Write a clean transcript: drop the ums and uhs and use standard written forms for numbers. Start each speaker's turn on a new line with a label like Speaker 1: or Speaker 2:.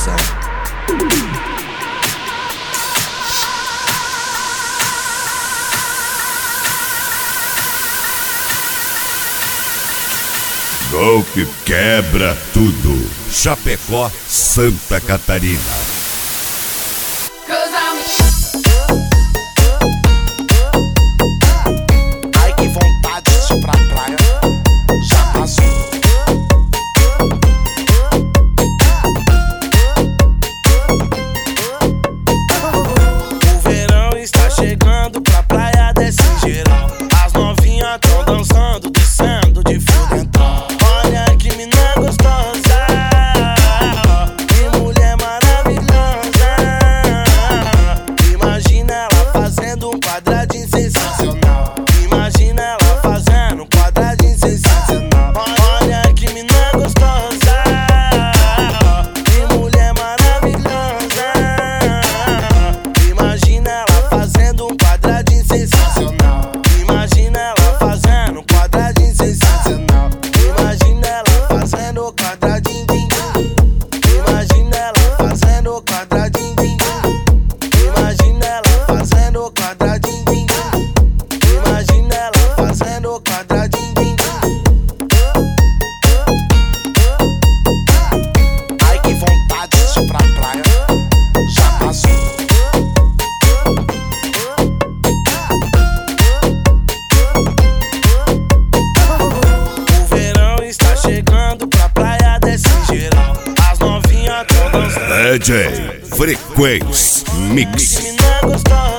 Speaker 1: coração.
Speaker 2: Golpe quebra tudo. Chapecó, Santa Catarina.
Speaker 3: Ai, que vontade de ir pra praia. Já passou. O verão está chegando, pra praia desce geral. As novinhas tão dançando, descendo de fio dental. Olha que mina gostosa, que mulher maravilhosa. Imagina ela fazendo um quadradinho sensacional. Imagina ela fazendo um quadradinho sensacional. Olha que mina gostosa, que mulher maravilhosa. Imagina ela fazendo um quadradinho sensacional. Imagina ela fazendo um quadradinho sensacional. Imagina ela fazendo o quadradinho, din, din. Imagina ela fazendo o quadradinho, din, din. Imagina ela fazendo o quadradinho, din, din. Imagina ela fazendo o quadradinho, din, din. Ai, que vontade de ir pra praia. Já passou. O verão está chegando, pra praia desce geral. As novinhas tão dançando.
Speaker 2: DJ Frequência Mix.
Speaker 3: Que mina gostosa.